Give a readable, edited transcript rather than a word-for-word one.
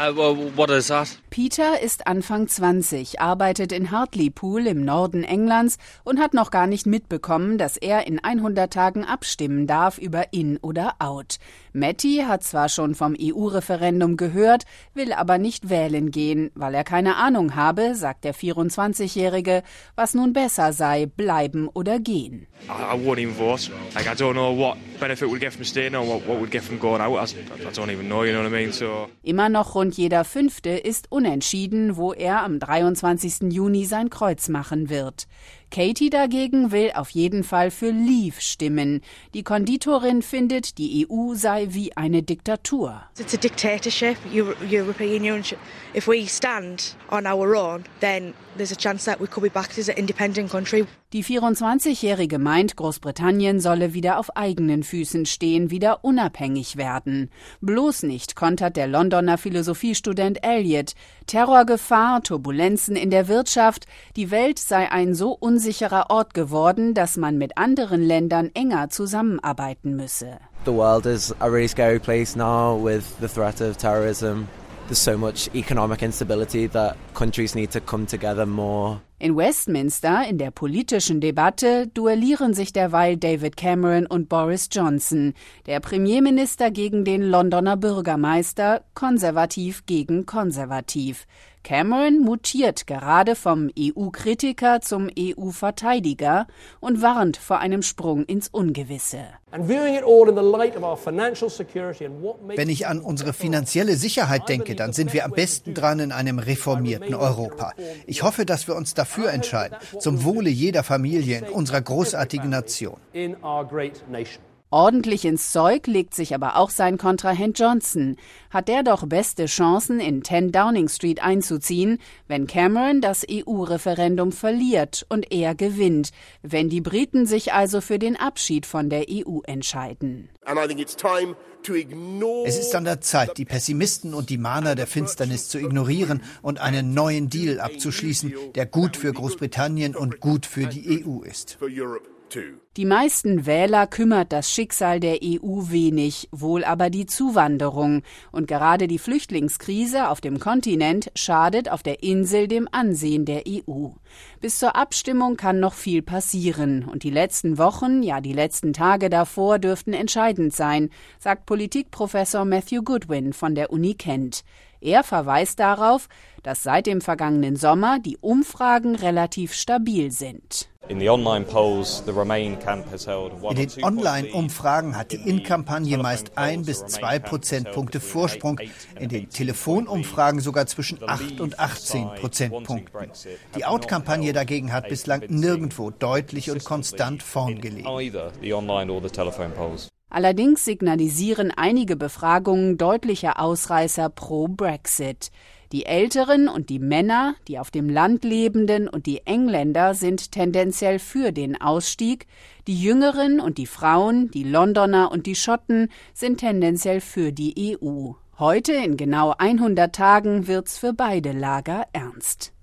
What is that? Peter ist Anfang 20, arbeitet in Hartlepool im Norden Englands und hat noch gar nicht mitbekommen, dass er in 100 Tagen abstimmen darf über In oder Out. Matty hat zwar schon vom EU-Referendum gehört, will aber nicht wählen gehen, weil er keine Ahnung habe, sagt der 24-Jährige, was nun besser sei, bleiben oder gehen. I won't even vote. Like, I don't know what benefit we'll get from staying or what we'll get from going out. I don't even know, you know what I mean? So. Immer noch rund jeder Fünfte ist unentschieden, wo er am 23. Juni sein Kreuz machen wird. Katie dagegen will auf jeden Fall für Leave stimmen. Die Konditorin findet, die EU sei wie eine Diktatur. It's a dictatorship, European Union. If we stand on our own, then there's a chance that we could be back as an independent country. Die 24-Jährige meint, Großbritannien solle wieder auf eigenen Füßen stehen, wieder unabhängig werden. Bloß nicht, kontert der Londoner Philosophiestudent Elliot. Terrorgefahr, Turbulenzen in der Wirtschaft, die Welt sei ein so unsicherer Ort geworden, dass man mit anderen Ländern enger zusammenarbeiten müsse. The world is a really scary place now with the threat of terrorism. There's so much economic instability that countries need to come together more. In Westminster, in der politischen Debatte, duellieren sich derweil David Cameron und Boris Johnson, der Premierminister gegen den Londoner Bürgermeister, konservativ gegen konservativ. Cameron mutiert gerade vom EU-Kritiker zum EU-Verteidiger und warnt vor einem Sprung ins Ungewisse. Wenn ich an unsere finanzielle Sicherheit denke, dann sind wir am besten dran in einem reformierten Europa. Ich hoffe, dass wir uns dafür entscheiden, zum Wohle jeder Familie in unserer großartigen Nation. Ordentlich ins Zeug legt sich aber auch sein Kontrahent Johnson. Hat der doch beste Chancen, in 10 Downing Street einzuziehen, wenn Cameron das EU-Referendum verliert und er gewinnt, wenn die Briten sich also für den Abschied von der EU entscheiden. Es ist an der Zeit, die Pessimisten und die Mahner der Finsternis zu ignorieren und einen neuen Deal abzuschließen, der gut für Großbritannien und gut für die EU ist. Die meisten Wähler kümmert das Schicksal der EU wenig, wohl aber die Zuwanderung. Und gerade die Flüchtlingskrise auf dem Kontinent schadet auf der Insel dem Ansehen der EU. Bis zur Abstimmung kann noch viel passieren. Und die letzten Wochen, ja die letzten Tage davor, dürften entscheidend sein, sagt Politikprofessor Matthew Goodwin von der Uni Kent. Er verweist darauf, dass seit dem vergangenen Sommer die Umfragen relativ stabil sind. In den Online-Umfragen hat die In-Kampagne meist 1 bis 2 Prozentpunkte Vorsprung, in den Telefonumfragen sogar zwischen 8 und 18 Prozentpunkten. Die Out-Kampagne dagegen hat bislang nirgendwo deutlich und konstant vorn gelegen. Allerdings signalisieren einige Befragungen deutliche Ausreißer pro Brexit. Die Älteren und die Männer, die auf dem Land Lebenden und die Engländer sind tendenziell für den Ausstieg. Die Jüngeren und die Frauen, die Londoner und die Schotten sind tendenziell für die EU. Heute, in genau 100 Tagen, wird's für beide Lager ernst.